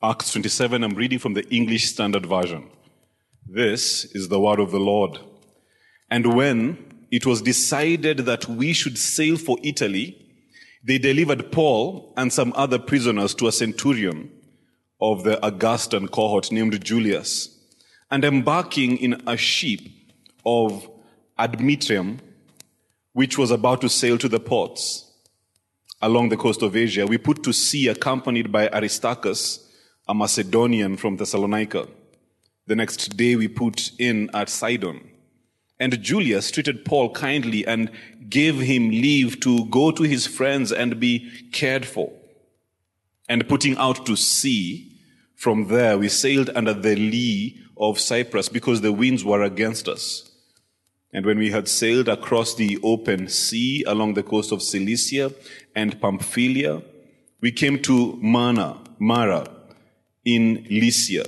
Acts 27, I'm reading from the English Standard Version. This is the word of the Lord. And when it was decided that we should sail for Italy, they delivered Paul and some other prisoners to a centurion of the Augustan cohort named Julius. And embarking in a ship of Admytrium, which was about to sail to the ports along the coast of Asia, we put to sea accompanied by Aristarchus, a Macedonian from Thessalonica. The next day we put in at Sidon. And Julius treated Paul kindly and gave him leave to go to his friends and be cared for. And putting out to sea, from there we sailed under the lee of Cyprus because the winds were against us. And when we had sailed across the open sea along the coast of Cilicia and Pamphylia, we came to Mara in Lycia.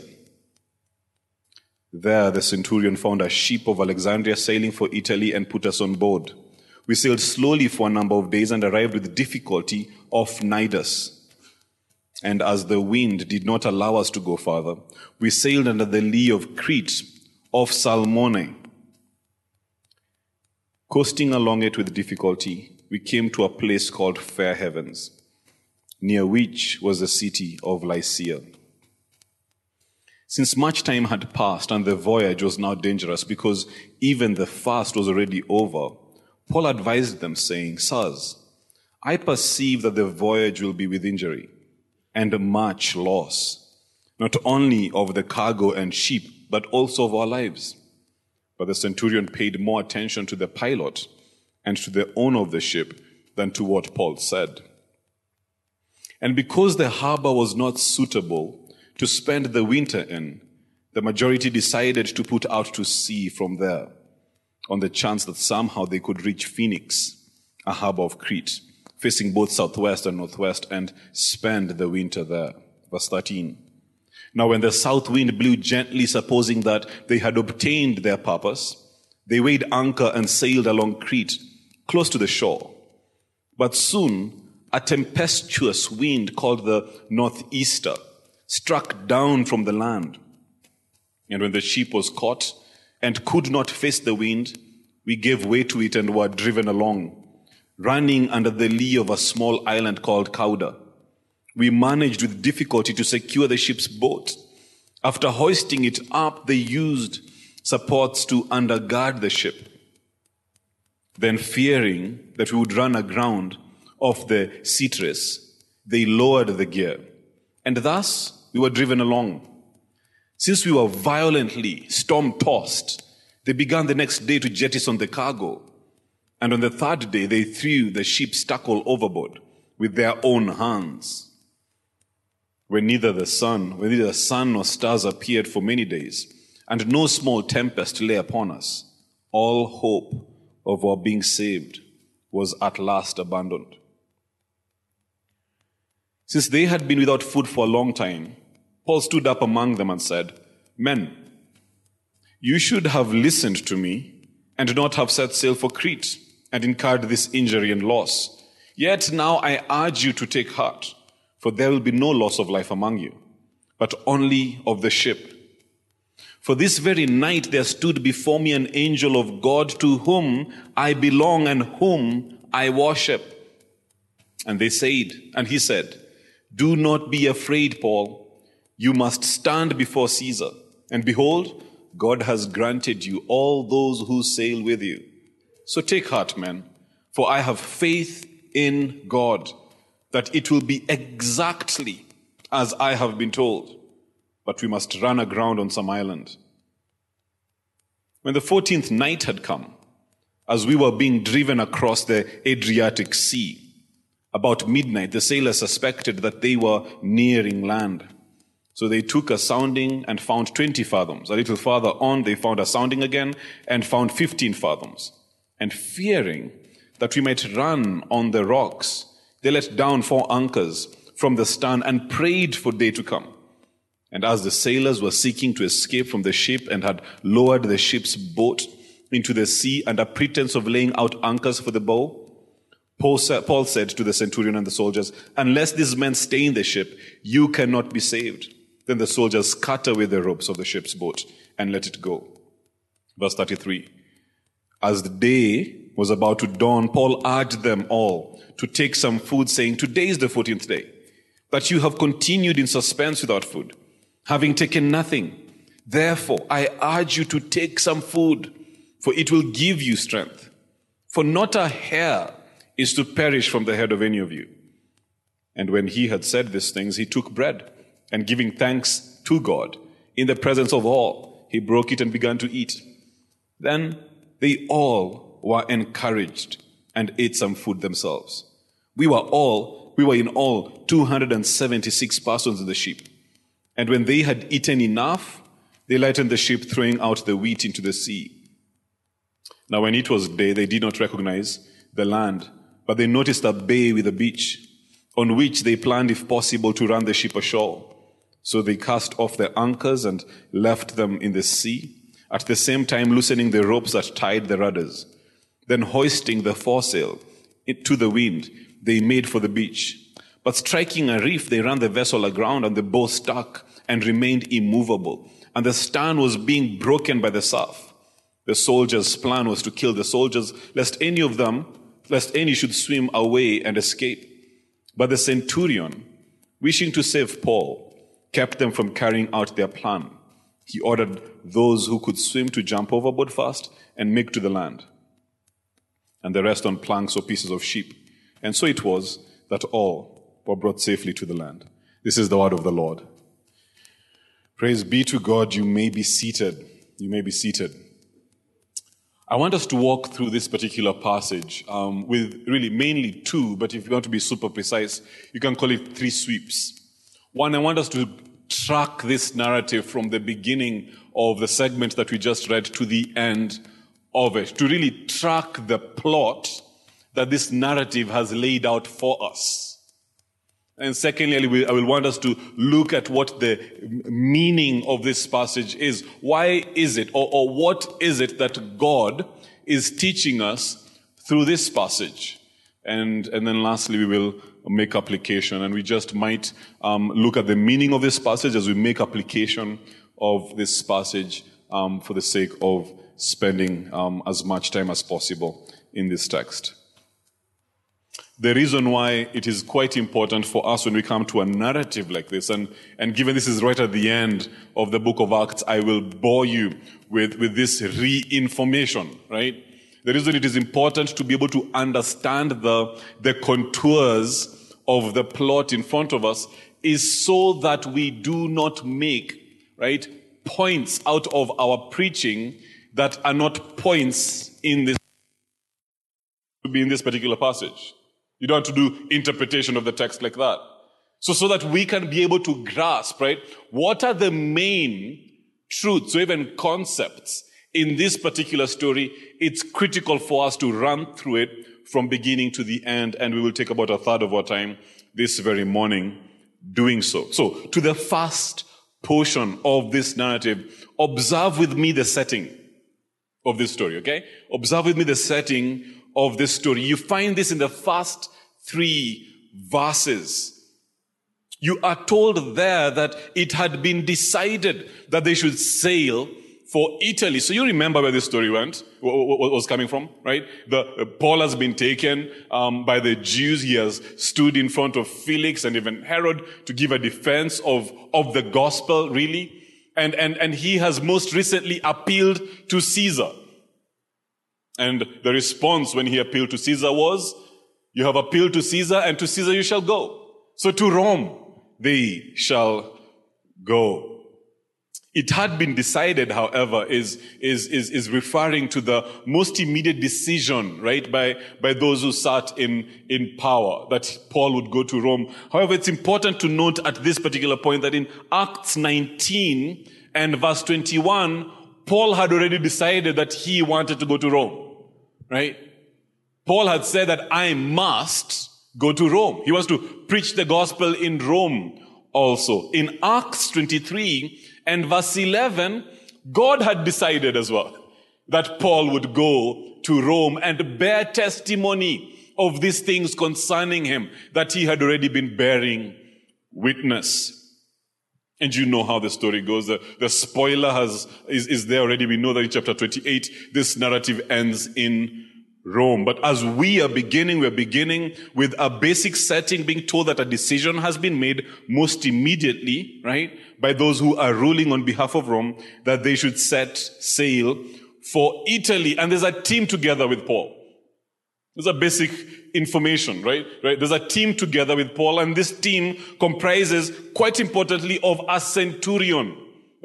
There the centurion found a ship of Alexandria sailing for Italy and put us on board. We sailed slowly for a number of days and arrived with difficulty off Cnidus. And as the wind did not allow us to go further, we sailed under the lee of Crete off Salmone. Coasting along it with difficulty, we came to a place called Fair Havens, near which was the city of Lycia. Since much time had passed and the voyage was now dangerous because even the fast was already over, Paul advised them, saying, "Sirs, I perceive that the voyage will be with injury and much loss, not only of the cargo and ship, but also of our lives." But the centurion paid more attention to the pilot and to the owner of the ship than to what Paul said. And because the harbor was not suitable to spend the winter in, the majority decided to put out to sea from there, on the chance that somehow they could reach Phoenix, a harbor of Crete, facing both southwest and northwest, and spend the winter there. Verse 13. Now when the south wind blew gently, supposing that they had obtained their purpose, they weighed anchor and sailed along Crete, close to the shore. But soon a tempestuous wind called the northeaster struck down from the land. And when the ship was caught and could not face the wind, we gave way to it and were driven along, running under the lee of a small island called Cauda. We managed with difficulty to secure the ship's boat. After hoisting it up, they used supports to undergird the ship. Then, fearing that we would run aground off the Syrtis, they lowered the gear. And thus we were driven along. Since we were violently storm-tossed, they began the next day to jettison the cargo. And on the third day, they threw the ship's tackle overboard with their own hands. When neither the sun nor stars appeared for many days, and no small tempest lay upon us, all hope of our being saved was at last abandoned. Since they had been without food for a long time, Paul stood up among them and said, "Men, you should have listened to me and not have set sail for Crete and incurred this injury and loss. Yet now I urge you to take heart, for there will be no loss of life among you, but only of the ship. For this very night there stood before me an angel of God to whom I belong and whom I worship." And he said, "Do not be afraid, Paul. You must stand before Caesar. And behold, God has granted you all those who sail with you. So take heart, men, for I have faith in God that it will be exactly as I have been told, but we must run aground on some island." When the 14th night had come, as we were being driven across the Adriatic Sea, about midnight the sailors suspected that they were nearing land. So they took a sounding and found 20 fathoms. A little farther on, they found a sounding again and found 15 fathoms. And fearing that we might run on the rocks, they let down 4 anchors from the stern and prayed for day to come. And as the sailors were seeking to escape from the ship and had lowered the ship's boat into the sea under pretense of laying out anchors for the bow, Paul said to the centurion and the soldiers, "Unless these men stay in the ship, you cannot be saved." Then the soldiers cut away the ropes of the ship's boat and let it go. Verse 33. As the day was about to dawn, Paul urged them all to take some food, saying, "Today is the 14th day, that you have continued in suspense without food, having taken nothing. Therefore, I urge you to take some food, for it will give you strength. For not a hair is to perish from the head of any of you." And when he had said these things, he took bread, and giving thanks to God in the presence of all, he broke it and began to eat. Then they all were encouraged and ate some food themselves. We were in all 276 persons in the ship. And when they had eaten enough, they lightened the ship, throwing out the wheat into the sea. Now when it was day, they did not recognize the land, but they noticed a bay with a beach, on which they planned, if possible, to run the ship ashore. So they cast off their anchors and left them in the sea, at the same time loosening the ropes that tied the rudders. Then hoisting the foresail to the wind, they made for the beach. But striking a reef, they ran the vessel aground, and the bow stuck and remained immovable, and the stern was being broken by the surf. The soldiers' plan was to kill the soldiers, lest any should swim away and escape. But the centurion, wishing to save Paul, kept them from carrying out their plan. He ordered those who could swim to jump overboard first and make to the land, and the rest on planks or pieces of sheep. And so it was that all were brought safely to the land. This is the word of the Lord. Praise be to God. You may be seated. You may be seated. I want us to walk through this particular passage with really mainly two, but if you want to be super precise, you can call it three sweeps. One, I want us to track this narrative from the beginning of the segment that we just read to the end of it, to really track the plot that this narrative has laid out for us. And secondly, I will want us to look at what the meaning of this passage is. Why is it, or what is it that God is teaching us through this passage? And then lastly, we will make application, and we just might look at the meaning of this passage as we make application of this passage for the sake of spending as much time as possible in this text. The reason why it is quite important for us when we come to a narrative like this, and given this is right at the end of the book of Acts, I will bore you with this re-information, right? The reason it is important to be able to understand the contours of the plot in front of us is so that we do not make, right, points out of our preaching that are not points in this particular passage. You don't have to do interpretation of the text like that. So that we can be able to grasp, right, what are the main truths or even concepts in this particular story. It's critical for us to run through it from beginning to the end, and we will take about a third of our time this very morning doing so. So, to the first portion of this narrative, observe with me the setting of this story, okay? Observe with me the setting of this story. You find this in the first 3 verses. You are told there that it had been decided that they should sail for Italy. So you remember where this story went, what was coming from, right? Paul has been taken by the Jews. He has stood in front of Felix and even Herod to give a defense of the gospel, really. And he has most recently appealed to Caesar. And the response when he appealed to Caesar was, "You have appealed to Caesar, and to Caesar you shall go. So to Rome they shall go." It had been decided, however, is referring to the most immediate decision, right, by those who sat in power, that Paul would go to Rome. However, it's important to note at this particular point that in Acts 19 and verse 21, Paul had already decided that he wanted to go to Rome, right? Paul had said that I must go to Rome. He wants to preach the gospel in Rome also. In Acts 23 and verse 11, God had decided as well that Paul would go to Rome and bear testimony of these things concerning him that he had already been bearing witness. And you know how the story goes. The spoiler is there already. We know that in chapter 28, this narrative ends in Rome. But as we're beginning with a basic setting, being told that a decision has been made most immediately, right, by those who are ruling on behalf of Rome, that they should set sail for Italy. And there's a team together with Paul. There's a basic information, right? There's a team together with Paul, and this team comprises, quite importantly, of a centurion.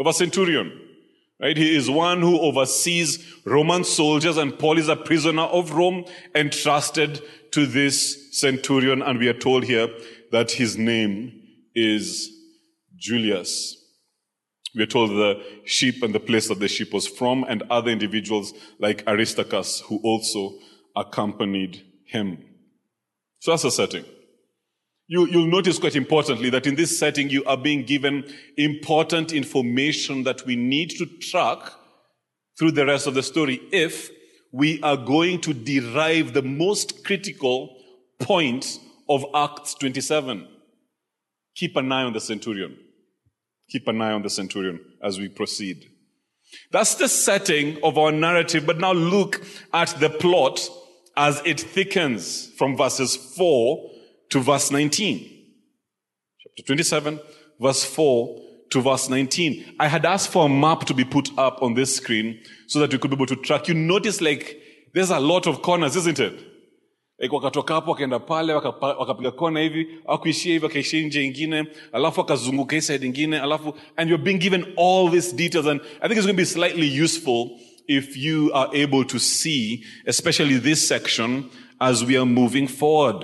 Right? He is one who oversees Roman soldiers, and Paul is a prisoner of Rome entrusted to this centurion, and we are told here that his name is Julius. We are told the ship and the place that the ship was from, and other individuals like Aristarchus, who also accompanied him. So that's the setting. You'll notice quite importantly that in this setting you are being given important information that we need to track through the rest of the story if we are going to derive the most critical points of Acts 27. Keep an eye on the centurion. Keep an eye on the centurion as we proceed. That's the setting of our narrative, but now look at the plot as it thickens from verses 4 to verse 19. Chapter 27, verse 4 to verse 19. I had asked for a map to be put up on this screen so that you could be able to track. You notice like there's a lot of corners, isn't it? Like wakatoka hapo wakaenda pale wakapiga kona hivi, hawakuishia hivi wakaishia nje ingine, alafu wakazunguka hii side ingine, alafu and you're being given all these details, and I think it's going to be slightly useful if you are able to see, especially this section, as we are moving forward.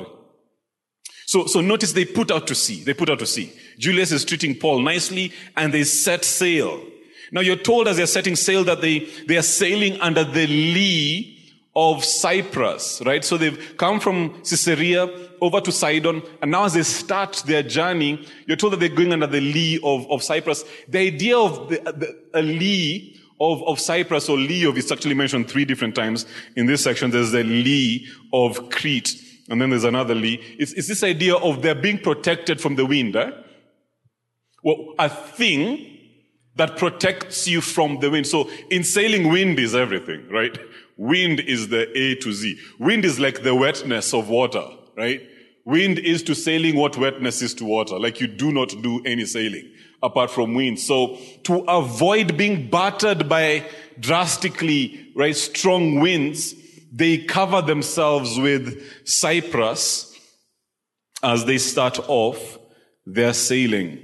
So notice they put out to sea. Julius is treating Paul nicely, and they set sail. Now you're told as they're setting sail that they are sailing under the lee of Cyprus, right? So they've come from Caesarea over to Sidon, and now as they start their journey, you're told that they're going under the lee of Cyprus. The idea of a lee of Cyprus, or lee of, it's actually mentioned 3 different times in this section. There's the lee of Crete, and then there's another lee. It's this idea of they're being protected from the wind, eh? Well, a thing that protects you from the wind. So in sailing, wind is everything, right? Wind is the A to Z. Wind is like the wetness of water, right? Wind is to sailing what wetness is to water. Like you do not do any sailing apart from wind. So to avoid being battered by drastically, right, strong winds, they cover themselves with cypress as they start off their sailing.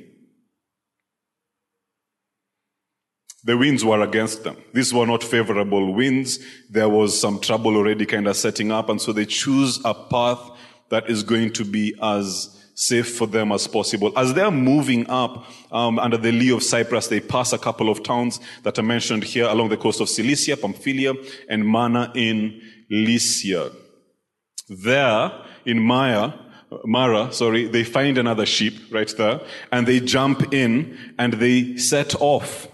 The winds were against them. These were not favorable winds. There was some trouble already kind of setting up, and so they choose a path that is going to be as safe for them as possible. As they're moving up under the lee of Cyprus, they pass a couple of towns that are mentioned here along the coast of Cilicia, Pamphylia, and Mana in Lycia. There, in Mara, they find another ship right there, and they jump in and they set off.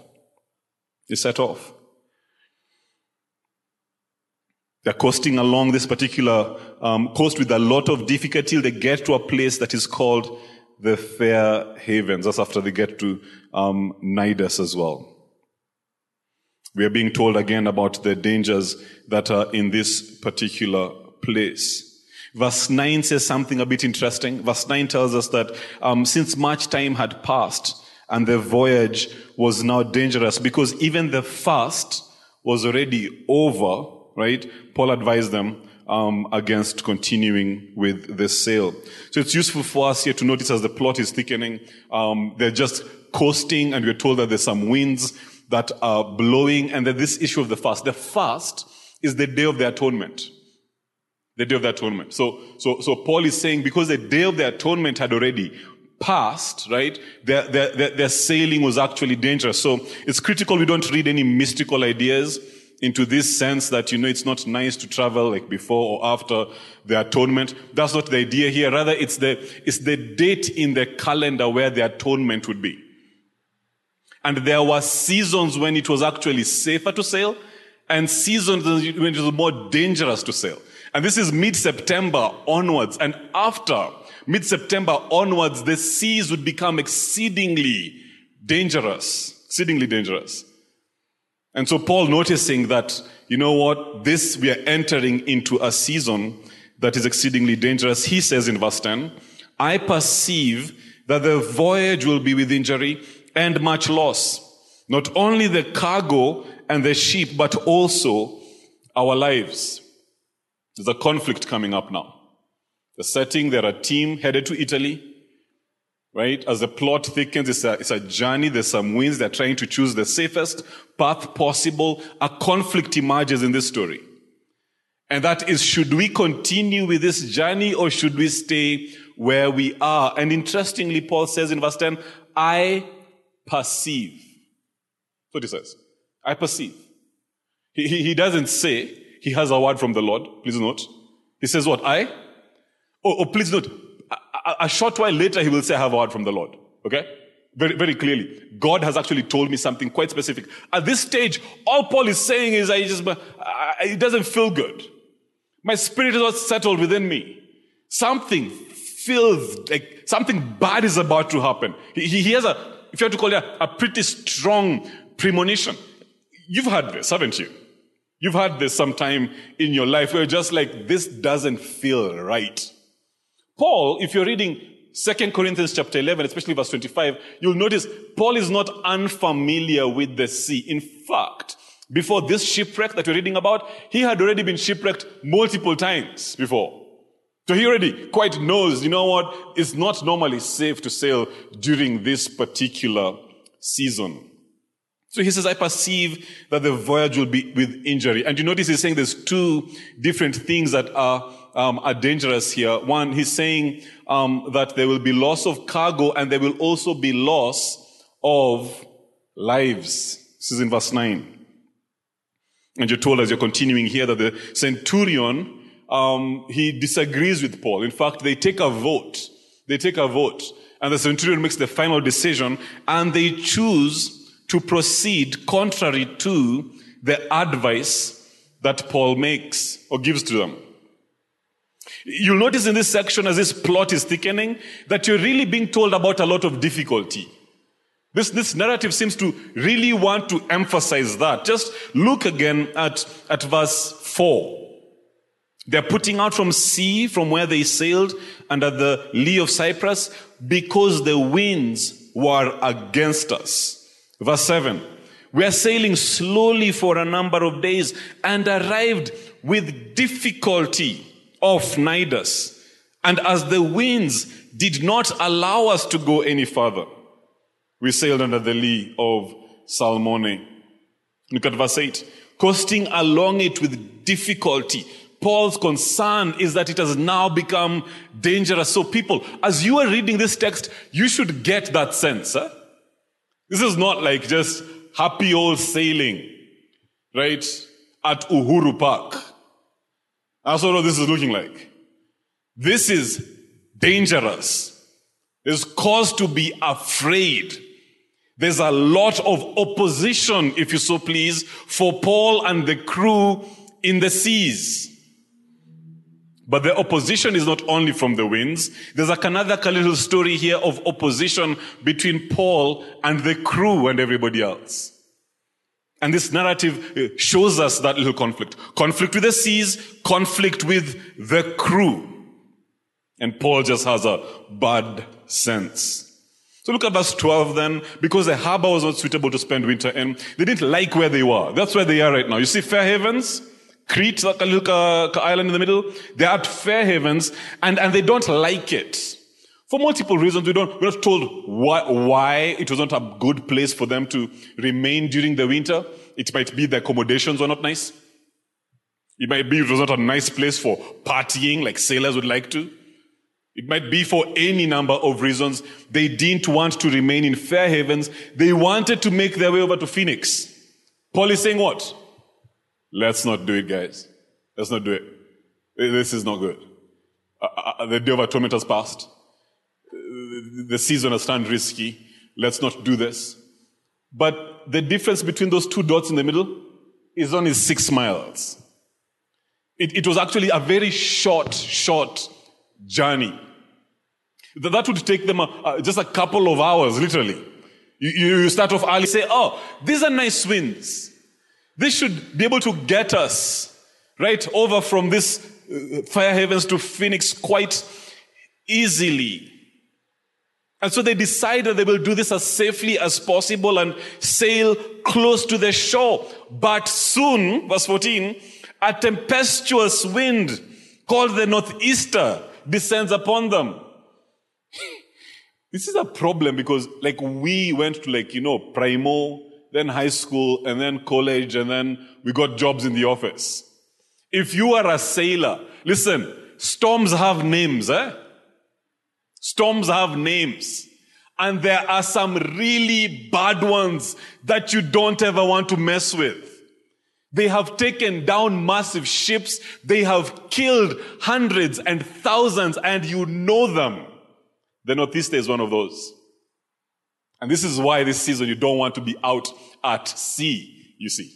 They're coasting along this particular coast with a lot of difficulty till they get to a place that is called the Fair Havens. That's after they get to Cnidus as well. We are being told again about the dangers that are in this particular place. Verse 9 says something a bit interesting. Verse 9 tells us that since much time had passed, and the voyage was now dangerous because even the fast was already over, right? Paul advised them against continuing with the sail. So it's useful for us here to notice as the plot is thickening, they're just coasting, and we're told that there's some winds that are blowing, and that this issue of the fast. The fast is the Day of the Atonement. The Day of the Atonement. So Paul is saying because the Day of the Atonement had already passed, right? Their sailing was actually dangerous. So it's critical we don't read any mystical ideas into this sense that, it's not nice to travel like before or after the atonement. That's not the idea here. Rather, it's the date in the calendar where the atonement would be. And there were seasons when it was actually safer to sail, and seasons when it was more dangerous to sail. And this is mid-September onwards. And after mid-September onwards, the seas would become exceedingly dangerous, exceedingly dangerous. And so Paul, noticing that, we are entering into a season that is exceedingly dangerous, he says in verse 10, I perceive that the voyage will be with injury and much loss, not only the cargo and the ship, but also our lives. There's a conflict coming up now. The setting, they're a team headed to Italy, right? As the plot thickens, it's a journey. There's some winds. They're trying to choose the safest path possible. A conflict emerges in this story. And that is, should we continue with this journey or should we stay where we are? And interestingly, Paul says in verse 10, I perceive. That's what he says. I perceive. He doesn't say he has a word from the Lord. Please note. He says what? Please note. A short while later, he will say, I have a word from the Lord. Okay? Very, very clearly. God has actually told me something quite specific. At this stage, all Paul is saying is, it doesn't feel good. My spirit is not settled within me. Something feels like something bad is about to happen. He has if you have to call it a pretty strong premonition. You've had this, haven't you? You've had this sometime in your life where you're just like, this doesn't feel right. Paul, if you're reading 2 Corinthians chapter 11, especially verse 25, you'll notice Paul is not unfamiliar with the sea. In fact, before this shipwreck that we're reading about, he had already been shipwrecked multiple times before. So he already quite knows, it's not normally safe to sail during this particular season. So he says, I perceive that the voyage will be with injury. And you notice he's saying there's two different things that are dangerous here. One, he's saying that there will be loss of cargo and there will also be loss of lives. This is in verse 9. And you're told as you're continuing here that the centurion, he disagrees with Paul. In fact, they take a vote. And the centurion makes the final decision and they choose to proceed contrary to the advice that Paul makes or gives to them. You'll notice in this section, as this plot is thickening, that you're really being told about a lot of difficulty. This narrative seems to really want to emphasize that. Just look again at verse 4. They're putting out from sea, from where they sailed, and at the lee of Cyprus, because the winds were against us. Verse 7, we are sailing slowly for a number of days and arrived with difficulty off Cnidus. And as the winds did not allow us to go any further, we sailed under the lee of Salmone. Look at verse 8. Coasting along it with difficulty. Paul's concern is that it has now become dangerous. So people, as you are reading this text, you should get that sense. This is not like just happy old sailing, right, at Uhuru Park. That's what this is looking like. This is dangerous. There's cause to be afraid. There's a lot of opposition, if you so please, for Paul and the crew in the seas. But the opposition is not only from the winds. There's another little story here of opposition between Paul and the crew and everybody else. And this narrative shows us that little conflict. Conflict with the seas, conflict with the crew. And Paul just has a bad sense. So look at verse 12 then. Because the harbor was not suitable to spend winter in, they didn't like where they were. That's where they are right now. You see Fair Havens? Crete, like a little island in the middle, they're at Fair Havens, and they don't like it. For multiple reasons, we're not told why it was not a good place for them to remain during the winter. It might be the accommodations were not nice. It might be it was not a nice place for partying like sailors would like to. It might be for any number of reasons. They didn't want to remain in Fair Havens. They wanted to make their way over to Phoenix. Paul is saying what? Let's not do it, guys. Let's not do it. This is not good. The day of atonement has passed. The season has turned risky. Let's not do this. But the difference between those two dots in the middle is only 6 miles. It was actually a very short journey. That would take them just a couple of hours, literally. You start off early, say, oh, these are nice winds. This should be able to get us right over from this Fire Havens to Phoenix quite easily. And so they decide that they will do this as safely as possible and sail close to the shore. But soon, verse 14, a tempestuous wind called the northeaster descends upon them. This is a problem because we went to primo, then high school, and then college, and then we got jobs in the office. If you are a sailor, listen, storms have names, Storms have names. And there are some really bad ones that you don't ever want to mess with. They have taken down massive ships. They have killed hundreds and thousands, and you know them. The northeaster is one of those. And this is why this season you don't want to be out at sea, you see.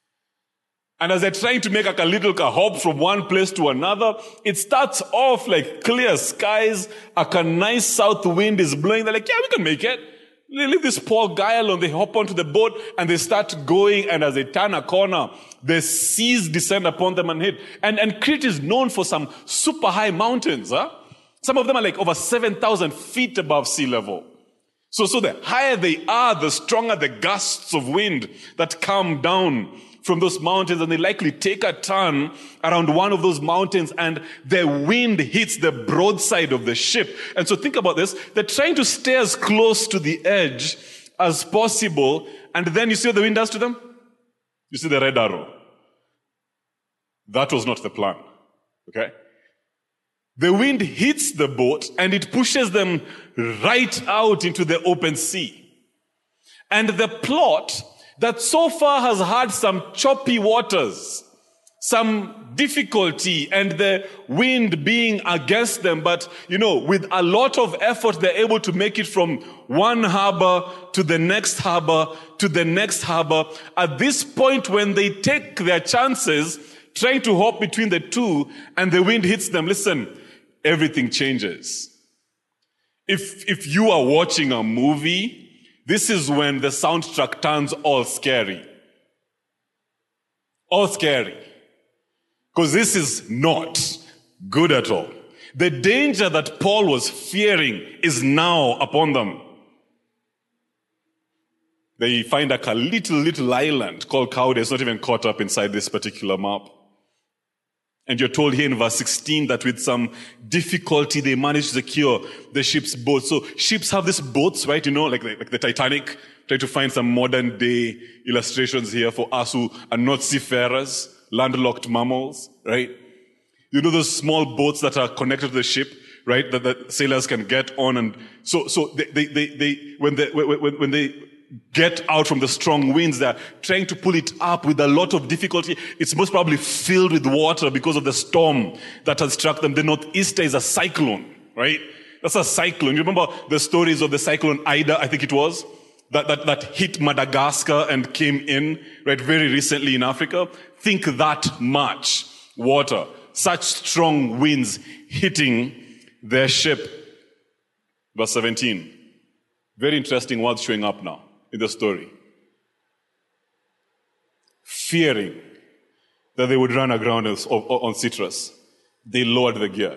And as they're trying to make a little hop from one place to another, it starts off like clear skies, a nice south wind is blowing. They're like, yeah, we can make it. They leave this poor guy alone. They hop onto the boat and they start going. And as they turn a corner, the seas descend upon them and hit. And Crete is known for some super high mountains. Some of them are over 7,000 feet above sea level. So the higher they are, the stronger the gusts of wind that come down from those mountains, and they likely take a turn around one of those mountains, and the wind hits the broadside of the ship. And so think about this. They're trying to stay as close to the edge as possible, and then you see what the wind does to them? You see the red arrow. That was not the plan. Okay? The wind hits the boat, and it pushes them right out into the open sea. And the plot that so far has had some choppy waters, some difficulty, and the wind being against them, but, with a lot of effort, they're able to make it from one harbor to the next harbor to the next harbor. At this point, when they take their chances, trying to hop between the two, and the wind hits them, listen, everything changes. If you are watching a movie, this is when the soundtrack turns all scary. All scary. Because this is not good at all. The danger that Paul was fearing is now upon them. They find a little island called Cauda. It's not even caught up inside this particular map. And you're told here in verse 16 that with some difficulty they managed to secure the ship's boat. So ships have these boats, right? Like the Titanic. Try to find some modern day illustrations here for us who are not seafarers, landlocked mammals, right? Those small boats that are connected to the ship, right? That sailors can get on. And so when they get out from the strong winds, they're trying to pull it up with a lot of difficulty. It's most probably filled with water because of the storm that has struck them. The northeaster is a cyclone, right? That's a cyclone. You remember the stories of the cyclone Ida, I think it was, that hit Madagascar and came in, right, very recently in Africa? Think that much water, such strong winds hitting their ship. Verse 17. Very interesting words showing up now in the story. Fearing that they would run aground on Citrus, they lowered the gear.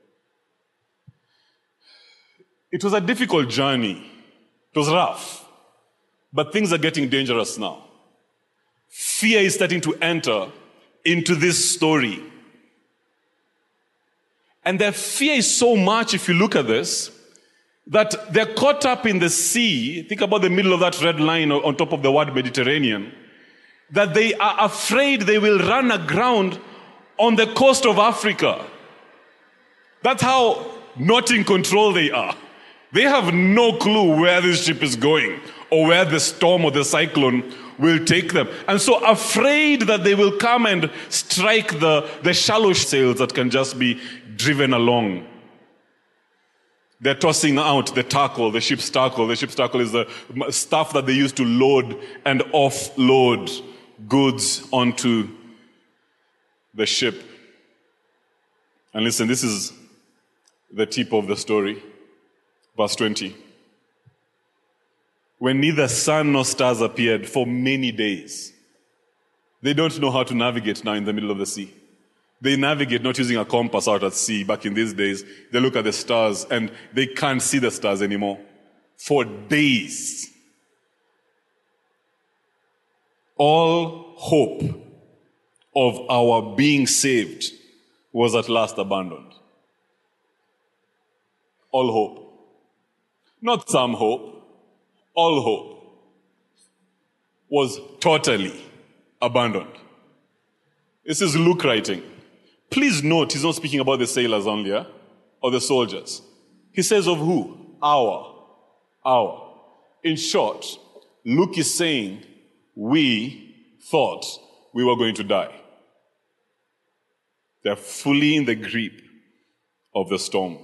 It was a difficult journey. It was rough. But things are getting dangerous now. Fear is starting to enter into this story. And their fear is so much, if you look at this, that they're caught up in the sea. Think about the middle of that red line on top of the word Mediterranean. That they are afraid they will run aground on the coast of Africa. That's how not in control they are. They have no clue where this ship is going or where the storm or the cyclone will take them. And so afraid that they will come and strike the shallow sails that can just be driven along. They're tossing out the tackle, the ship's tackle. The ship's tackle is the stuff that they use to load and offload goods onto the ship. And listen, this is the tip of the story. Verse 20. when neither sun nor stars appeared for many days. They don't know how to navigate now in the middle of the sea. They navigate not using a compass out at sea. Back in these days, they look at the stars and they can't see the stars anymore. For days. All hope of our being saved was at last abandoned. All hope. Not some hope. All hope was totally abandoned. This is Luke writing. Please note, he's not speaking about the sailors only, or the soldiers. He says of who? Our. In short, Luke is saying, we thought we were going to die. They're fully in the grip of the storm.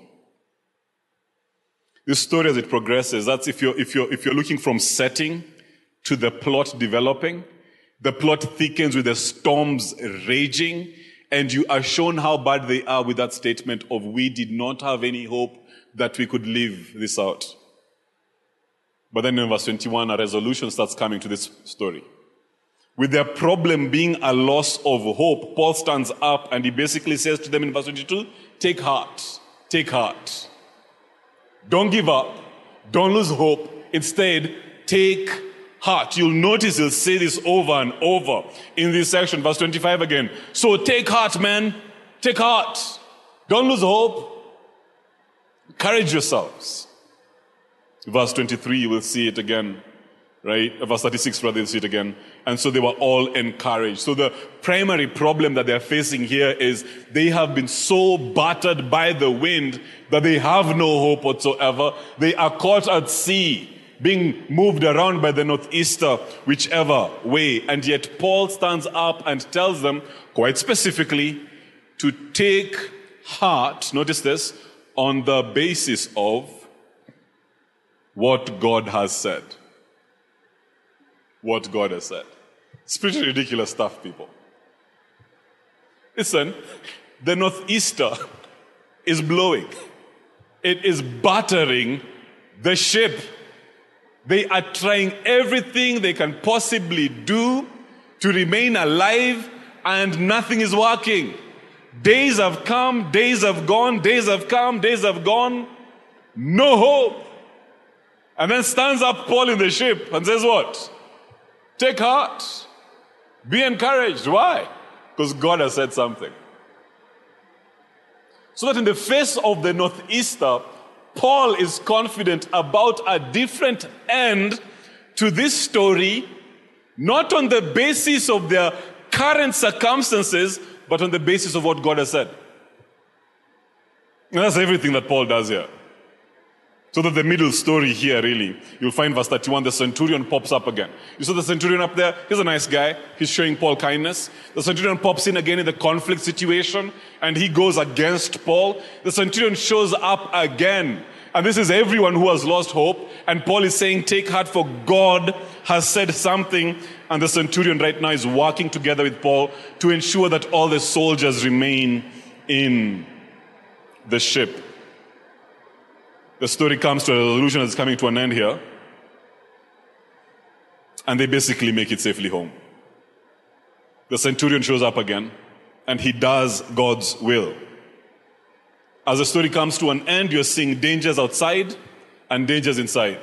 This story as it progresses, that's if you're looking from setting to the plot developing, the plot thickens with the storms raging, and you are shown how bad they are with that statement of we did not have any hope that we could live this out. But then in verse 21, a resolution starts coming to this story. With their problem being a loss of hope, Paul stands up and he basically says to them in verse 22, take heart, take heart. Don't give up. Don't lose hope. Instead, take heart. You'll notice he'll say this over and over in this section. Verse 25 again. So take heart, man. Take heart. Don't lose hope. Encourage yourselves. Verse 23, you will see it again. Right? Verse 36, rather, you'll see it again. And so they were all encouraged. So the primary problem that they're facing here is they have been so battered by the wind that they have no hope whatsoever. They are caught at sea, being moved around by the northeaster, whichever way. And yet Paul stands up and tells them, quite specifically, to take heart, notice this, on the basis of what God has said. What God has said. It's pretty ridiculous stuff, people. Listen, the northeaster is blowing. It is battering the ship. They are trying everything they can possibly do to remain alive, and nothing is working. Days have come, days have gone, days have come, days have gone. No hope. And then stands up Paul in the ship and says what? Take heart. Be encouraged. Why? Because God has said something. So that in the face of the northeaster, Paul is confident about a different end to this story, not on the basis of their current circumstances, but on the basis of what God has said. And that's everything that Paul does here. So that the middle story here, really, you'll find verse 31, the centurion pops up again. You saw the centurion up there? He's a nice guy. He's showing Paul kindness. The centurion pops in again in the conflict situation, and he goes against Paul. The centurion shows up again. And this is everyone who has lost hope. And Paul is saying, take heart, for God has said something. And the centurion right now is working together with Paul to ensure that all the soldiers remain in the ship. The story comes to a resolution that's coming to an end here. And they basically make it safely home. The centurion shows up again, and he does God's will. As the story comes to an end, you're seeing dangers outside and dangers inside.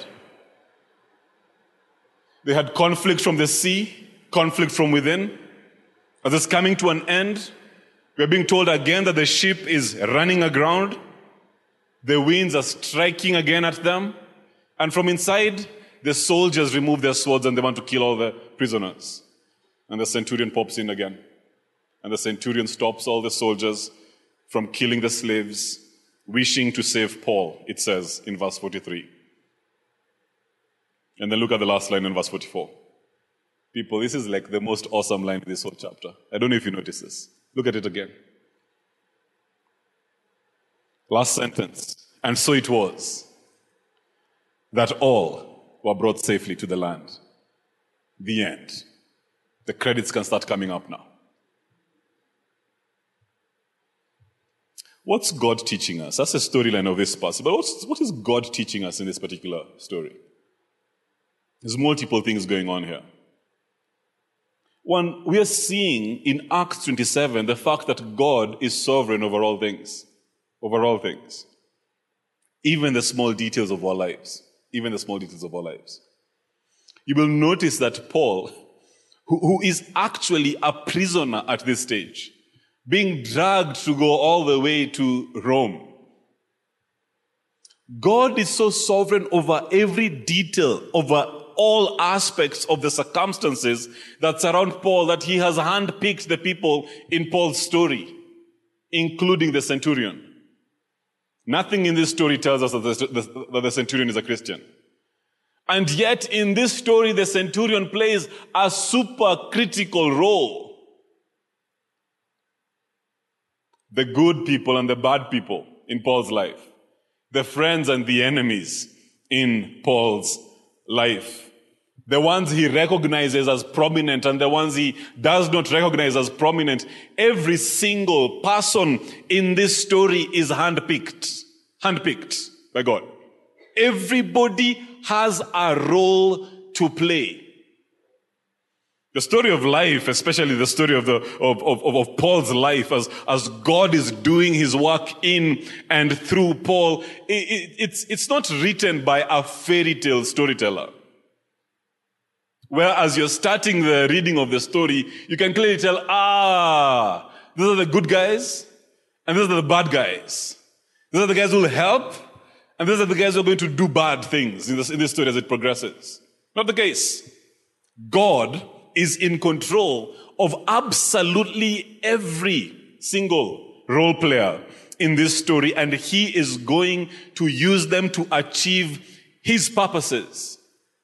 They had conflict from the sea, conflict from within. As it's coming to an end, we're being told again that the ship is running aground. The winds are striking again at them. And from inside, the soldiers remove their swords and they want to kill all the prisoners. And the centurion pops in again. And the centurion stops all the soldiers from killing the slaves, wishing to save Paul, it says in verse 43. And then look at the last line in verse 44. People, this is like the most awesome line in this whole chapter. I don't know if you notice this. Look at it again. Last sentence. And so it was that all were brought safely to the land. The end. The credits can start coming up now. What's God teaching us? That's the storyline of this passage. But what is God teaching us in this particular story? There's multiple things going on here. One, we are seeing in Acts 27 the fact that God is sovereign over all things. Over all things. Even the small details of our lives. Even the small details of our lives. You will notice that Paul, who is actually a prisoner at this stage, being dragged to go all the way to Rome. God is so sovereign over every detail, over all aspects of the circumstances that surround Paul, that he has handpicked the people in Paul's story, including the centurion. Nothing in this story tells us that the centurion is a Christian. And yet, in this story, the centurion plays a super critical role. The good people and the bad people in Paul's life. The friends and the enemies in Paul's life. The ones he recognizes as prominent and the ones he does not recognize as prominent. Every single person in this story is handpicked. Handpicked by God. Everybody has a role to play. The story of life, especially the story of Paul's life as God is doing his work in and through Paul, it's not written by a fairy tale storyteller. Where as you're starting the reading of the story, you can clearly tell, these are the good guys and these are the bad guys. These are the guys who will help and these are the guys who are going to do bad things in this story as it progresses. Not the case. God is in control of absolutely every single role player in this story, and he is going to use them to achieve his purposes.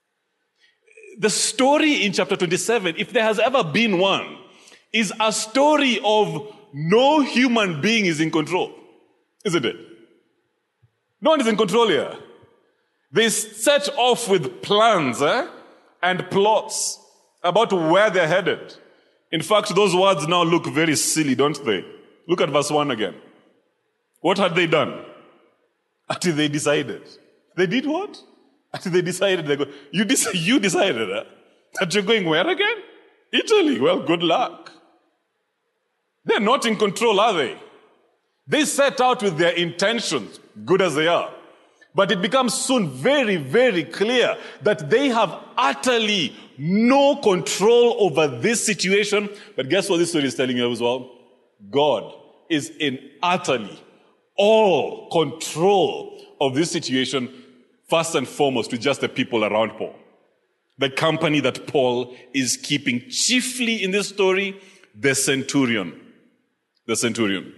The story in chapter 27, if there has ever been one, is a story of no human being is in control. Isn't it? No one is in control here. They set off with plans and plots about where they're headed. In fact, those words now look very silly, don't they? Look at verse 1 again. What had they done? Until they decided. They did what? Until they decided. You decided that you're going where again? Italy. Well, good luck. They're not in control, are they? They set out with their intentions, good as they are. But it becomes soon very, very clear that they have utterly no control over this situation. But guess what this story is telling you as well? God is in utterly all control of this situation, first and foremost with just the people around Paul. The company that Paul is keeping, chiefly in this story, the centurion. The centurion.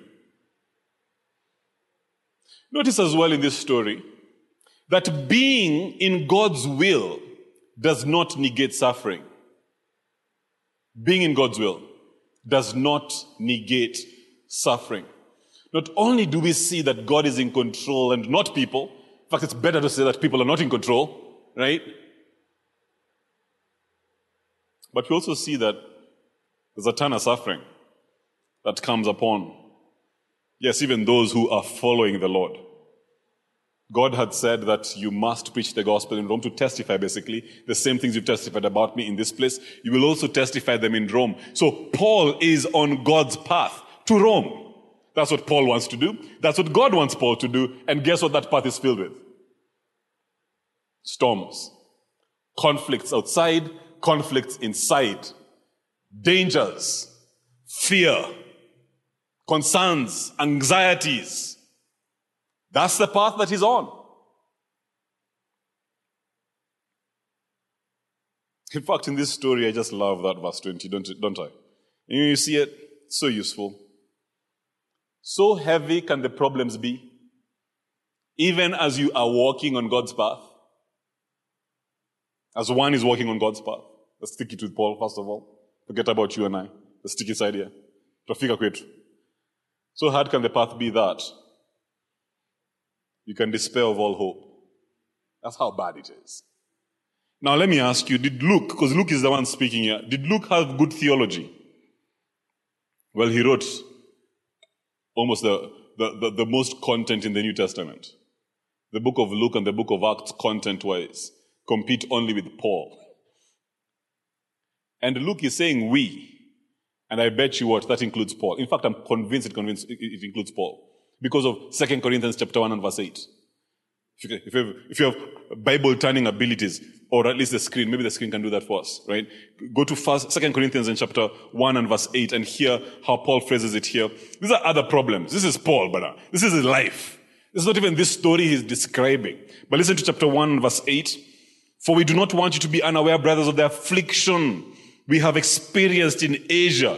Notice as well in this story that being in God's will does not negate suffering. Being in God's will does not negate suffering. Not only do we see that God is in control and not people, in fact, it's better to say that people are not in control, right? But we also see that there's a ton of suffering that comes upon, yes, even those who are following the Lord. God had said that you must preach the gospel in Rome, to testify basically the same things you've testified about me in this place. You will also testify them in Rome. So Paul is on God's path to Rome. That's what Paul wants to do. That's what God wants Paul to do. And guess what that path is filled with? Storms. Conflicts outside, conflicts inside. Dangers. Fear. Concerns. Anxieties. That's the path that he's on. In fact, in this story, I just love that verse 20, don't I? You see it? It's so useful. So heavy can the problems be, even as you are walking on God's path. As one is walking on God's path. Let's stick it with Paul, first of all. Forget about you and I. Let's stick it side here. Tufika kwetu. So hard can the path be that you can despair of all hope. That's how bad it is. Now let me ask you, did Luke, because Luke is the one speaking here, did Luke have good theology? Well, he wrote almost the most content in the New Testament. The book of Luke and the book of Acts, content-wise, compete only with Paul. And Luke is saying we. And I bet you what, that includes Paul. In fact, I'm convinced it includes Paul. Because of 2 Corinthians chapter 1 and verse 8. If you have Bible turning abilities, or at least the screen, maybe the screen can do that for us, right? Go to 2 Corinthians in chapter 1 and verse 8 and hear how Paul phrases it here. These are other problems. This is Paul, brother. This is his life. This is not even this story he's describing. But listen to chapter 1 and verse 8. For we do not want you to be unaware, brothers, of the affliction we have experienced in Asia.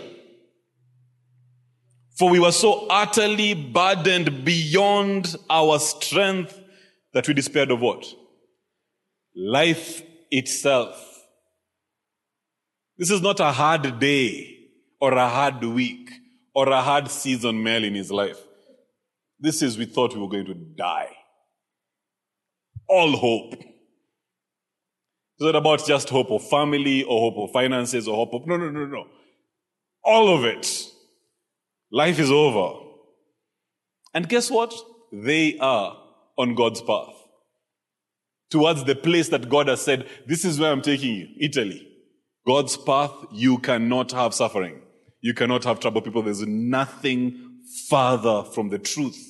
For we were so utterly burdened beyond our strength that we despaired of what? Life itself. This is not a hard day or a hard week or a hard season male in his life. This is we thought we were going to die. All hope. It's not about just hope of family or hope of finances or hope of... No. All of it. Life is over. And guess what? They are on God's path. Towards the place that God has said, this is where I'm taking you, Italy. God's path, you cannot have suffering. You cannot have trouble, people. There's nothing farther from the truth.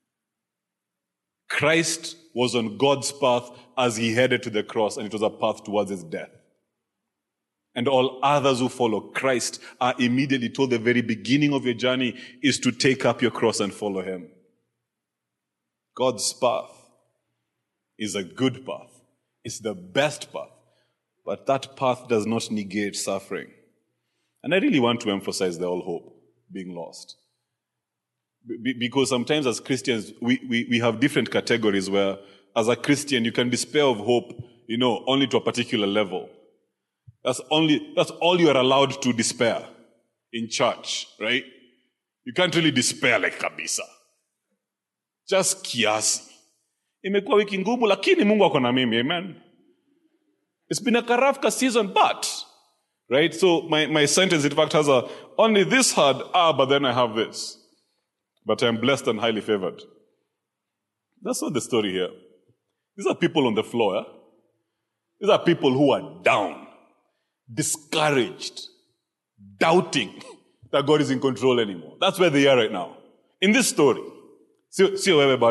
Christ was on God's path as he headed to the cross, and it was a path towards his death. And all others who follow Christ are immediately told the very beginning of your journey is to take up your cross and follow him. God's path is a good path. It's the best path. But that path does not negate suffering. And I really want to emphasize the whole hope being lost. Because sometimes as Christians, we have different categories where as a Christian, you can despair of hope, only to a particular level. That's all you are allowed to despair in church, right? You can't really despair like kabisa. Just kiasi. Imekuwa wiki ngumu, lakini Mungu ako na mimi, amen? It's been a karafka season, but, right? So my sentence, in fact, has only this hard, but then I have this. But I'm blessed and highly favored. That's not the story here. These are people on the floor. These are people who are down, discouraged, doubting that God is in control anymore. That's where they are right now. In this story. This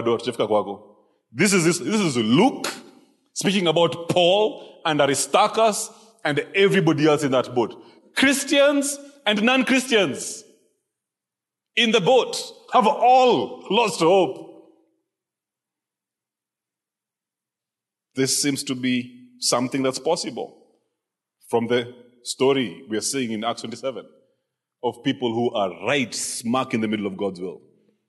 is Luke speaking about Paul and Aristarchus and everybody else in that boat. Christians and non-Christians in the boat have all lost hope. This seems to be something that's possible from the story we are seeing in Acts 27 of people who are right smack in the middle of God's will.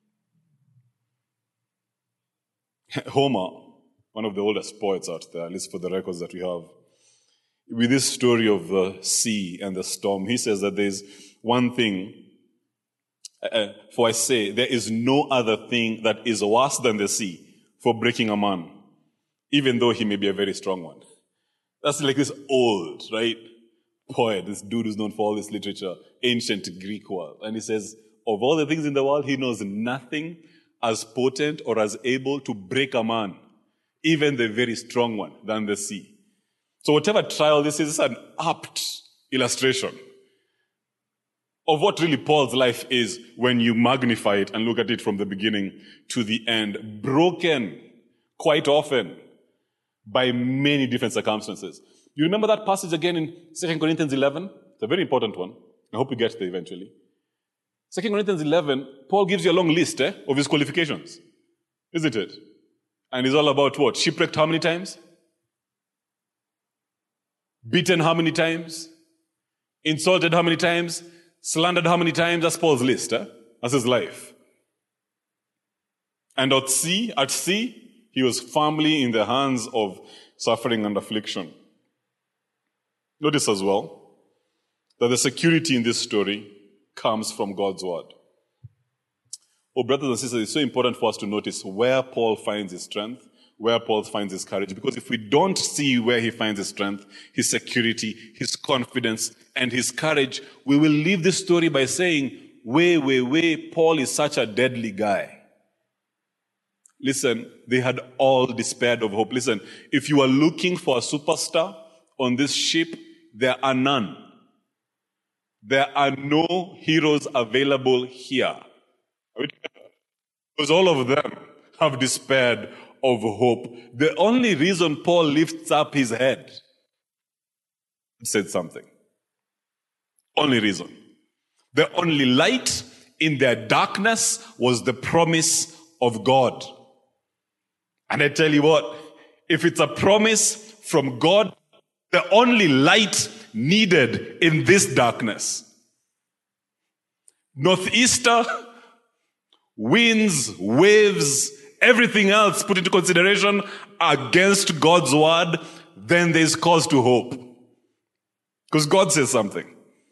Homer, one of the oldest poets out there, at least for the records that we have, with this story of the sea and the storm, he says that there's one thing, for I say, there is no other thing that is worse than the sea for breaking a man, even though he may be a very strong one. That's like this old, right, poet, this dude who's known for all this literature, ancient Greek world. And he says, of all the things in the world, he knows nothing as potent or as able to break a man, even the very strong one, than the sea. So whatever trial this is an apt illustration of what really Paul's life is when you magnify it and look at it from the beginning to the end, broken quite often by many different circumstances. You remember that passage again in 2 Corinthians 11? It's a very important one. I hope we get there eventually. 2 Corinthians 11, Paul gives you a long list of his qualifications. Isn't it? And it's all about what? Shipwrecked how many times? Beaten how many times? Insulted how many times? Slandered how many times? That's Paul's list. That's his life. And at sea, he was firmly in the hands of suffering and affliction. Notice as well that the security in this story comes from God's word. Oh, brothers and sisters, it's so important for us to notice where Paul finds his strength, where Paul finds his courage. Because if we don't see where he finds his strength, his security, his confidence, and his courage, we will leave this story by saying, Paul is such a deadly guy. Listen, they had all despaired of hope. Listen, if you are looking for a superstar on this ship, there are none. There are no heroes available here. Because all of them have despaired of hope. The only reason Paul lifts up his head said something. Only reason. The only light in their darkness was the promise of God. And I tell you what, if it's a promise from God, the only light needed in this darkness, northeaster, winds, waves, everything else put into consideration against God's word, then there's cause to hope. Because God says something.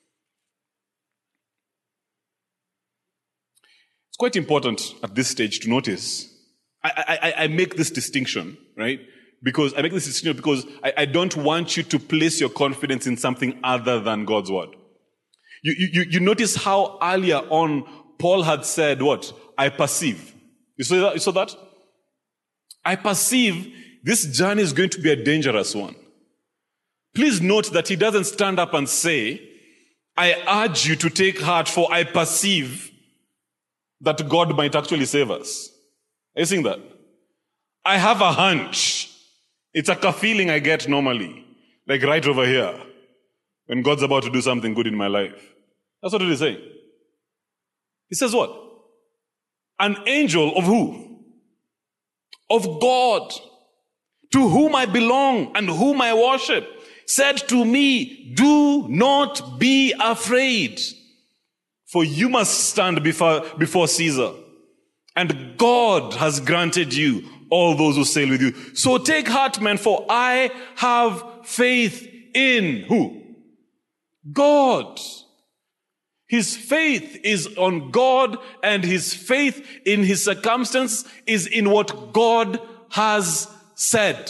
It's quite important at this stage to notice. I make this distinction, right? Because I don't want you to place your confidence in something other than God's word. You notice how earlier on Paul had said what? I perceive. You saw that? I perceive this journey is going to be a dangerous one. Please note that he doesn't stand up and say, I urge you to take heart, for I perceive that God might actually save us. Are you seeing that? I have a hunch. It's like a feeling I get normally, like right over here, when God's about to do something good in my life. That's what it is saying. He says what? An angel of who? Of God, to whom I belong and whom I worship, said to me, do not be afraid, for you must stand before Caesar. And God has granted you all those who sail with you. So take heart, men, for I have faith in who? God. His faith is on God, and his faith in his circumstance is in what God has said.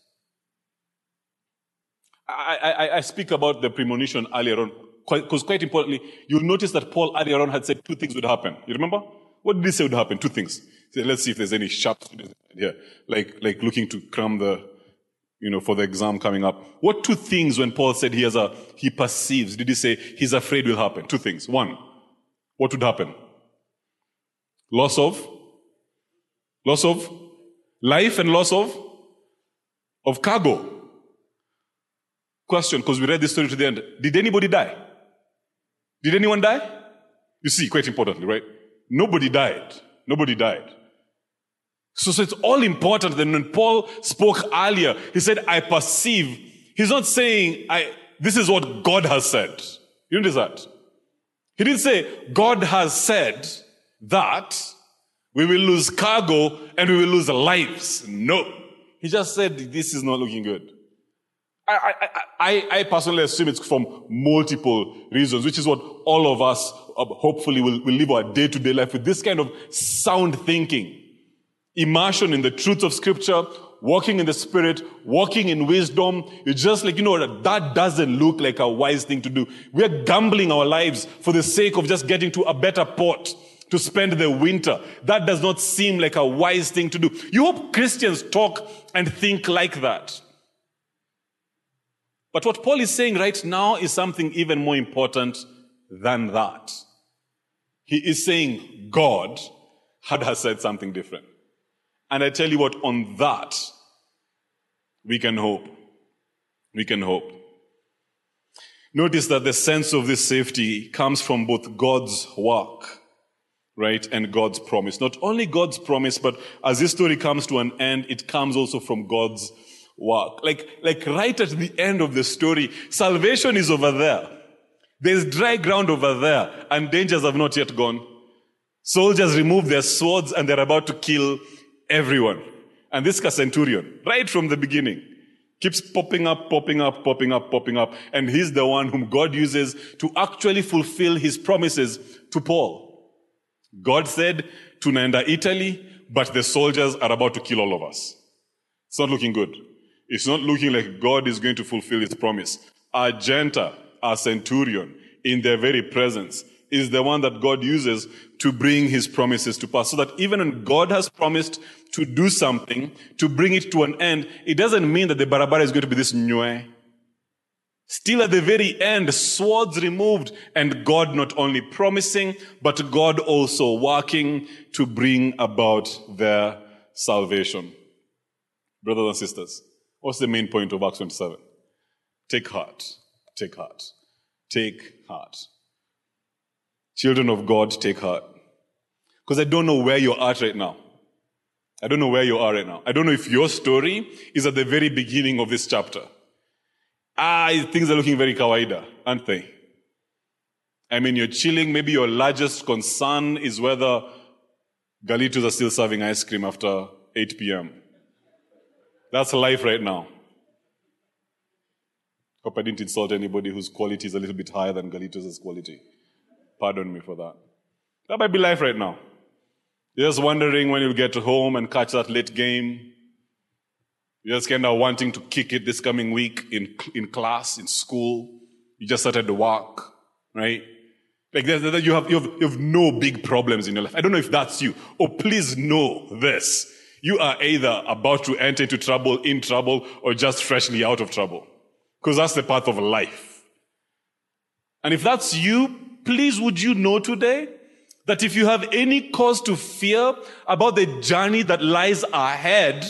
I speak about the premonition earlier on, because quite importantly, you'll notice that Paul earlier on had said two things would happen. You remember? What did he say would happen? Two things. So let's see if there's any sharp students here, like looking to cram for the exam coming up. What two things when Paul said he perceives, did he say he's afraid will happen? Two things. One, what would happen? Loss of life and loss of cargo. Question, because we read this story to the end. Did anybody die? Did anyone die? You see, quite importantly, right? Nobody died. Nobody died. So it's all important that when Paul spoke earlier, he said, I perceive. He's not saying, this is what God has said. You notice that? He didn't say, God has said that we will lose cargo and we will lose lives. No. He just said, this is not looking good. I personally assume it's from multiple reasons, which is what all of us hopefully will live our day-to-day life with, this kind of sound thinking, immersion in the truth of Scripture, walking in the Spirit, walking in wisdom. It's just like, that doesn't look like a wise thing to do. We're gambling our lives for the sake of just getting to a better port to spend the winter. That does not seem like a wise thing to do. You hope Christians talk and think like that. But what Paul is saying right now is something even more important than that. He is saying God has said something different. And I tell you what, on that, we can hope. We can hope. Notice that the sense of this safety comes from both God's work, right, and God's promise. Not only God's promise, but as this story comes to an end, it comes also from God's work. Like right at the end of the story, salvation is over there. There's dry ground over there, and dangers have not yet gone. Soldiers remove their swords and they're about to kill everyone. And this centurion, right from the beginning, keeps popping up. And he's the one whom God uses to actually fulfill his promises to Paul. God said, tunaenda Italy, but the soldiers are about to kill all of us. It's not looking good. It's not looking like God is going to fulfill his promise. Argenta, a centurion, in their very presence, is the one that God uses to bring his promises to pass. So that even when God has promised to do something, to bring it to an end, it doesn't mean that the barabara is going to be this nyue. Still at the very end, swords removed, and God not only promising, but God also working to bring about their salvation. Brothers and sisters, what's the main point of Acts 27? Take heart. Take heart. Take heart. Children of God, take heart. Because I don't know where you're at right now. I don't know where you are right now. I don't know if your story is at the very beginning of this chapter. Things are looking very kawaida, aren't they? I mean, you're chilling. Maybe your largest concern is whether Galitos are still serving ice cream after 8 p.m. That's life right now. Hope I didn't insult anybody whose quality is a little bit higher than Galitos' quality. Pardon me for that. That might be life right now. You're just wondering when you'll get home and catch that late game. You're just kind of wanting to kick it this coming week in class, in school. You just started to work, right? Like you have no big problems in your life. I don't know if that's you. Oh, please know this. You are either about to enter into trouble, in trouble, or just freshly out of trouble. Because that's the path of life. And if that's you, please would you know today that if you have any cause to fear about the journey that lies ahead,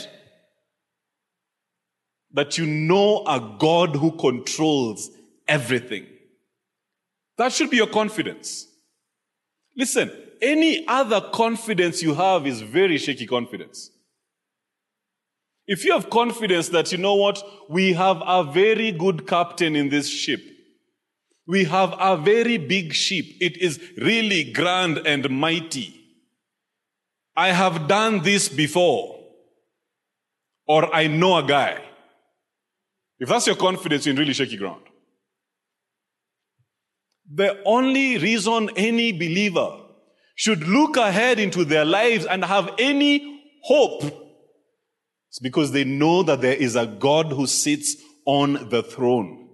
that you know a God who controls everything. That should be your confidence. Listen, any other confidence you have is very shaky confidence. If you have confidence that, you know what, we have a very good captain in this ship. We have a very big ship. It is really grand and mighty. I have done this before. Or I know a guy. If that's your confidence, you're in really shaky ground. The only reason any believer should look ahead into their lives and have any hope is because they know that there is a God who sits on the throne.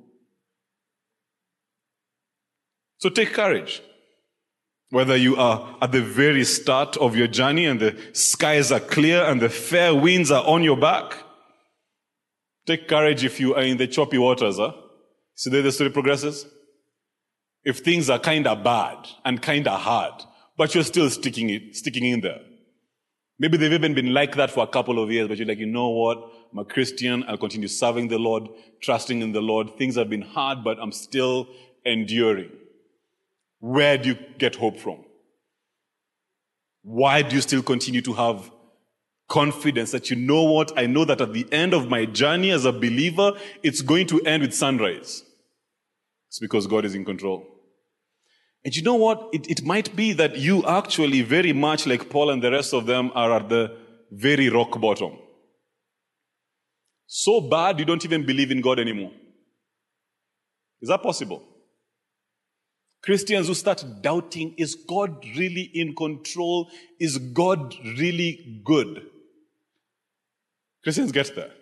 So take courage. Whether you are at the very start of your journey and the skies are clear and the fair winds are on your back, take courage if you are in the choppy waters. See the way the story progresses? If things are kind of bad and kind of hard, but you're still sticking in there. Maybe they've even been like that for a couple of years, but you're like, you know what? I'm a Christian. I'll continue serving the Lord, trusting in the Lord. Things have been hard, but I'm still enduring. Where do you get hope from? Why do you still continue to have confidence that, you know what, I know that at the end of my journey as a believer, it's going to end with sunrise? It's because God is in control. And you know what? It might be that you actually, very much like Paul and the rest of them, are at the very rock bottom. So bad you don't even believe in God anymore. Is that possible? Christians who start doubting, is God really in control? Is God really good? Christians get there.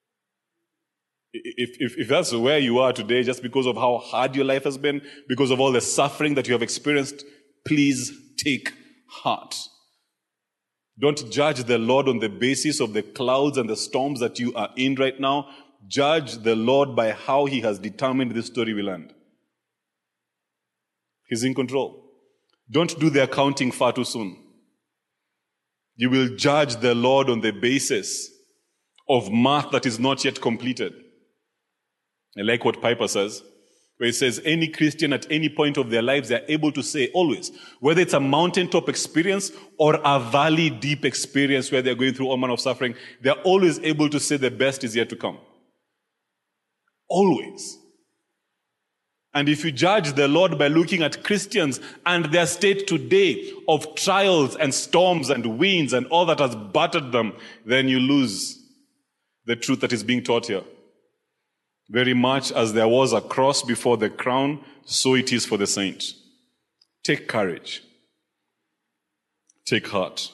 If that's where you are today, just because of how hard your life has been, because of all the suffering that you have experienced, please take heart. Don't judge the Lord on the basis of the clouds and the storms that you are in right now. Judge the Lord by how He has determined this story will end. He's in control. Don't do the accounting far too soon. You will judge the Lord on the basis of math that is not yet completed. I like what Piper says, where he says any Christian at any point of their lives, they're able to say always, whether it's a mountaintop experience or a valley deep experience where they're going through all manner of suffering, they're always able to say the best is yet to come. Always. And if you judge the Lord by looking at Christians and their state today of trials and storms and winds and all that has battered them, then you lose the truth that is being taught here. Very much as there was a cross before the crown, so it is for the saint. Take courage. Take heart.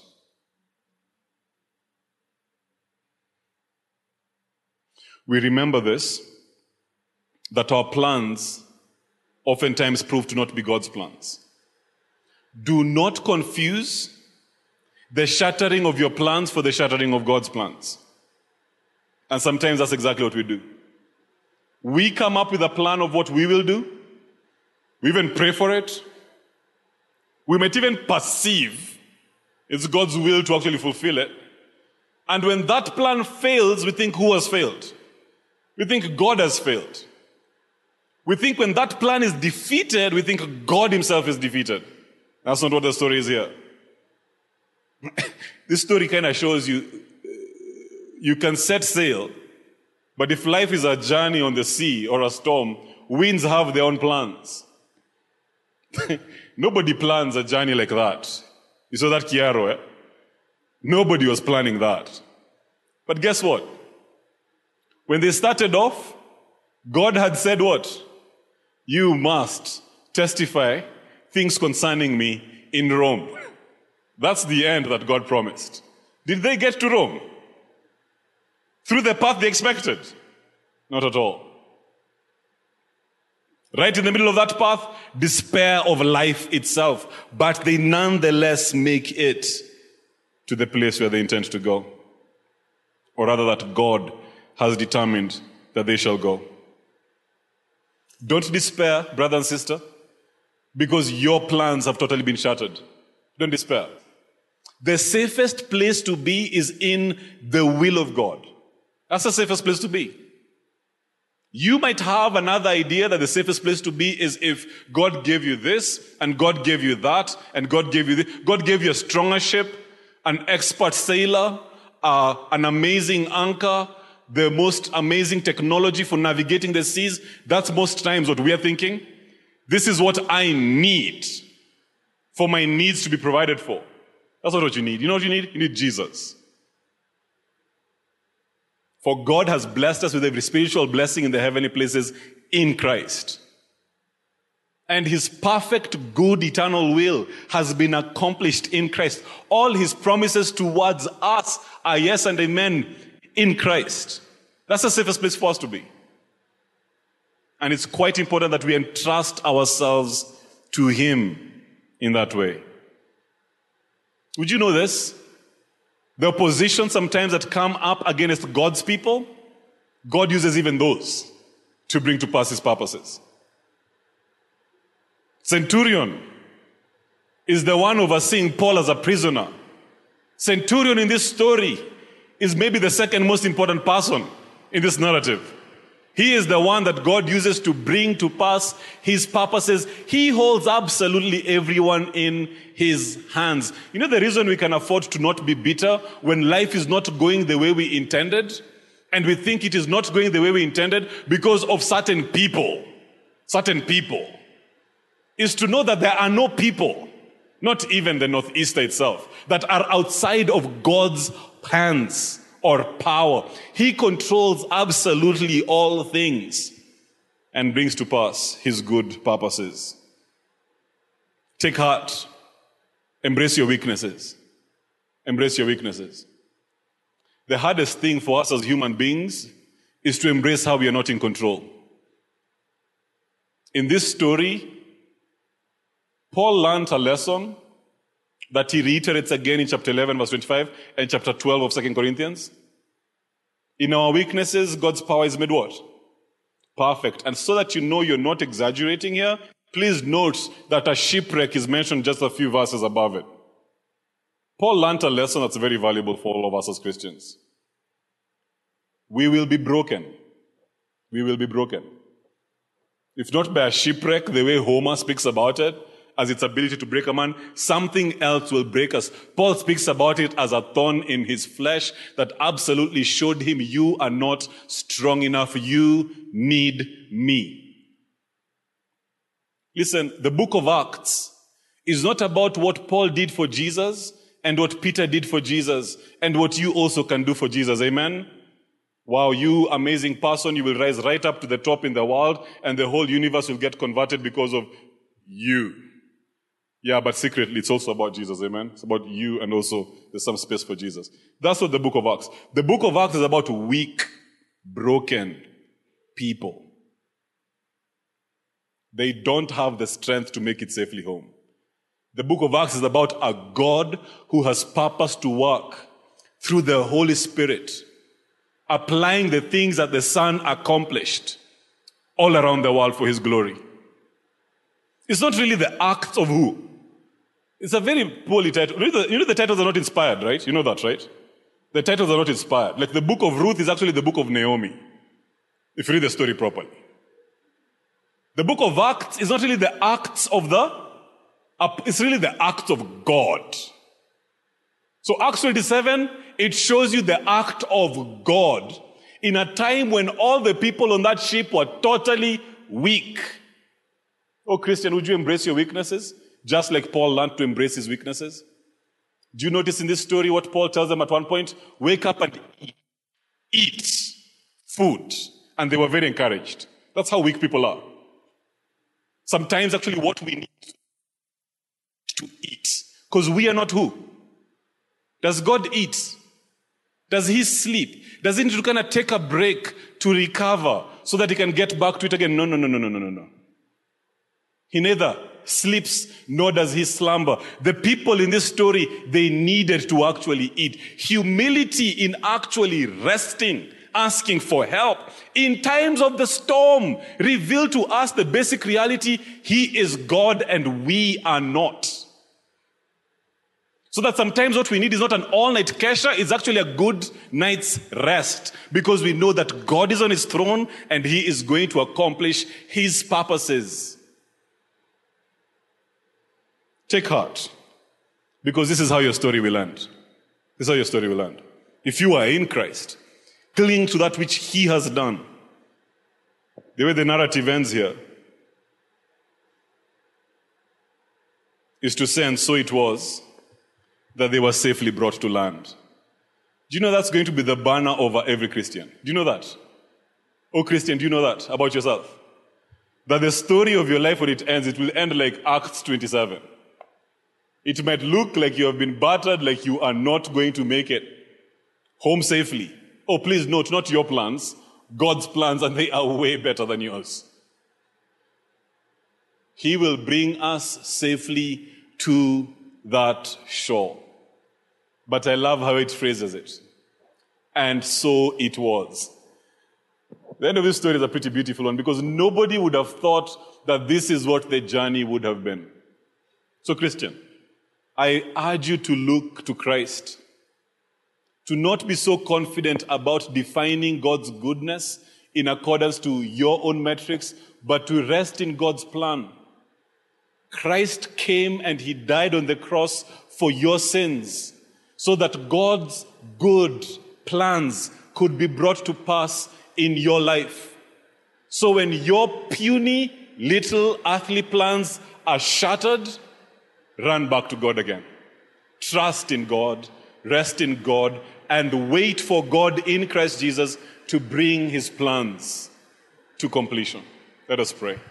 We remember this, that our plans oftentimes prove to not be God's plans. Do not confuse the shattering of your plans for the shattering of God's plans. And sometimes that's exactly what we do. We come up with a plan of what we will do. We even pray for it. We might even perceive it's God's will to actually fulfill it. And when that plan fails, we think who has failed? We think God has failed. We think when that plan is defeated, we think God himself is defeated. That's not what the story is here. This story kind of shows you can set sail, but if life is a journey on the sea or a storm, winds have their own plans. Nobody plans a journey like that. You saw that Kiaro, eh? Nobody was planning that. But guess what? When they started off, God had said what? You must testify things concerning me in Rome. That's the end that God promised. Did they get to Rome? Through the path they expected? Not at all. Right in the middle of that path, despair of life itself. But they nonetheless make it to the place where they intend to go. Or rather that God has determined that they shall go. Don't despair, brother and sister, because your plans have totally been shattered. Don't despair. The safest place to be is in the will of God. That's the safest place to be. You might have another idea that the safest place to be is if God gave you this, and God gave you that, and God gave you this. God gave you a stronger ship, an expert sailor, an amazing anchor, the most amazing technology for navigating the seas. That's most times what we are thinking. This is what I need for my needs to be provided for. That's not what you need. You know what you need? You need Jesus. For God has blessed us with every spiritual blessing in the heavenly places in Christ. And his perfect, good, eternal will has been accomplished in Christ. All his promises towards us are yes and amen in Christ. That's the safest place for us to be. And it's quite important that we entrust ourselves to him in that way. Would you know this? The opposition sometimes that come up against God's people, God uses even those to bring to pass his purposes. Centurion is the one overseeing Paul as a prisoner. Centurion in this story is maybe the second most important person in this narrative. He is the one that God uses to bring to pass his purposes. He holds absolutely everyone in his hands. You know the reason we can afford to not be bitter when life is not going the way we intended? And we think it is not going the way we intended because of certain people. Certain people. Is to know that there are no people, not even the Northeaster itself, that are outside of God's hands or power. He controls absolutely all things and brings to pass his good purposes. Take heart. Embrace your weaknesses. Embrace your weaknesses. The hardest thing for us as human beings is to embrace how we are not in control. In this story, Paul learned a lesson that he reiterates again in chapter 11, verse 25, and chapter 12 of 2 Corinthians. In our weaknesses, God's power is made what? Perfect. And so that you know you're not exaggerating here, please note that a shipwreck is mentioned just a few verses above it. Paul learned a lesson that's very valuable for all of us as Christians. We will be broken. We will be broken. If not by a shipwreck, the way Homer speaks about it, as its ability to break a man, something else will break us. Paul speaks about it as a thorn in his flesh that absolutely showed him, you are not strong enough. You need me. Listen, the book of Acts is not about what Paul did for Jesus and what Peter did for Jesus and what you also can do for Jesus. Amen? Wow, you amazing person, you will rise right up to the top in the world and the whole universe will get converted because of you. Yeah, but secretly, it's also about Jesus, amen? It's about you and also there's some space for Jesus. That's what the book of Acts. The book of Acts is about weak, broken people. They don't have the strength to make it safely home. The book of Acts is about a God who has purpose to work through the Holy Spirit, applying the things that the Son accomplished all around the world for His glory. It's not really the acts of who. It's a very poorly titled. You know the titles are not inspired, right? You know that, right? The titles are not inspired. Like the book of Ruth is actually the book of Naomi, if you read the story properly. The book of Acts is not really the acts of it's really the acts of God. So Acts 27, it shows you the act of God in a time when all the people on that ship were totally weak. Oh, Christian, would you embrace your weaknesses? Just like Paul learned to embrace his weaknesses. Do you notice in this story what Paul tells them at one point? Wake up and eat food. And they were very encouraged. That's how weak people are. Sometimes actually what we need to eat. Because we are not who? Does God eat? Does He sleep? Does He need to kind of take a break to recover so that He can get back to it again? No. He neither sleeps nor does He slumber. The people in this story, they needed to actually eat. Humility in actually resting, asking for help in times of the storm revealed to us the basic reality: He is God and we are not. So that sometimes what we need is not an all-night kesha, it's actually a good night's rest, because we know that God is on His throne and He is going to accomplish His purposes. Take heart, because this is how your story will end. This is how your story will end. If you are in Christ, cling to that which He has done. The way the narrative ends here is to say, and so it was, that they were safely brought to land. Do you know that's going to be the banner over every Christian? Do you know that? Oh, Christian, do you know that about yourself? That the story of your life, when it ends, it will end like Acts 27. It might look like you have been battered, like you are not going to make it home safely. Oh, please note, not your plans, God's plans, and they are way better than yours. He will bring us safely to that shore. But I love how it phrases it. And so it was. The end of this story is a pretty beautiful one, because nobody would have thought that this is what the journey would have been. So, Christian, I urge you to look to Christ. To not be so confident about defining God's goodness in accordance to your own metrics, but to rest in God's plan. Christ came and He died on the cross for your sins, so that God's good plans could be brought to pass in your life. So when your puny little earthly plans are shattered, run back to God again. Trust in God, rest in God, and wait for God in Christ Jesus to bring His plans to completion. Let us pray.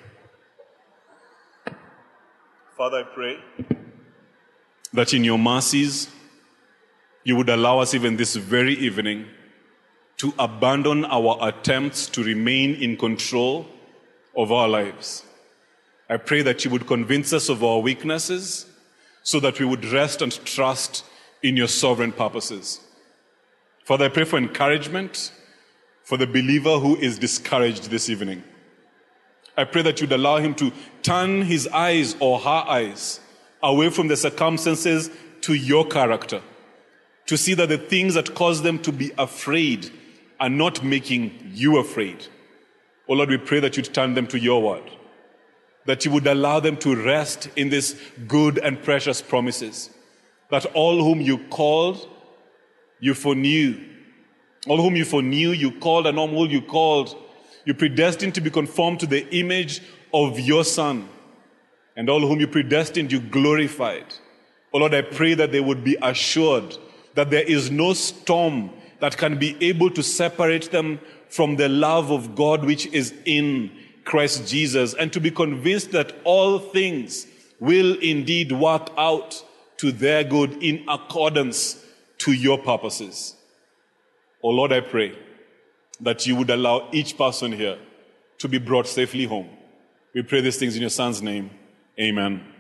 Father, I pray that in your mercies, you would allow us even this very evening to abandon our attempts to remain in control of our lives. I pray that you would convince us of our weaknesses so that we would rest and trust in your sovereign purposes. Father, I pray for encouragement for the believer who is discouraged this evening. I pray that you'd allow him to turn his eyes or her eyes away from the circumstances to your character, to see that the things that cause them to be afraid are not making you afraid. Oh Lord, we pray that you'd turn them to your word, that you would allow them to rest in these good and precious promises, that all whom you called, you foreknew. All whom you foreknew, you called, and all whom you called, you predestined to be conformed to the image of your Son. And all whom you predestined, you glorified. Oh Lord, I pray that they would be assured that there is no storm that can be able to separate them from the love of God which is in Christ Jesus, and to be convinced that all things will indeed work out to their good in accordance to your purposes. Oh Lord, I pray that you would allow each person here to be brought safely home. We pray these things in your Son's name. Amen.